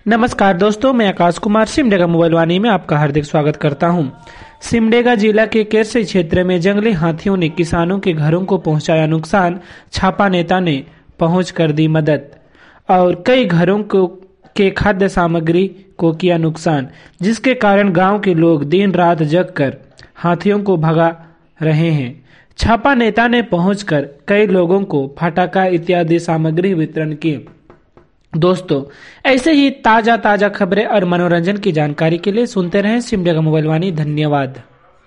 नमस्कार दोस्तों, मैं आकाश कुमार सिमडेगा मोबाइल वाणी में आपका हार्दिक स्वागत करता हूं। सिमडेगा जिला के केरसे क्षेत्र में जंगली हाथियों ने किसानों के घरों को पहुंचाया नुकसान। छापा नेता ने पहुंच कर दी मदद और कई घरों को के खाद्य सामग्री को किया नुकसान, जिसके कारण गांव के लोग दिन रात जगकर हाथियों को भगा रहे हैं। छापा नेता ने पहुंचकर कई लोगों को फटाखा इत्यादि सामग्री वितरण की। दोस्तों, ऐसे ही ताजा ताजा खबरें और मनोरंजन की जानकारी के लिए सुनते रहें सिमडेगा मोबाइल वाणी। धन्यवाद।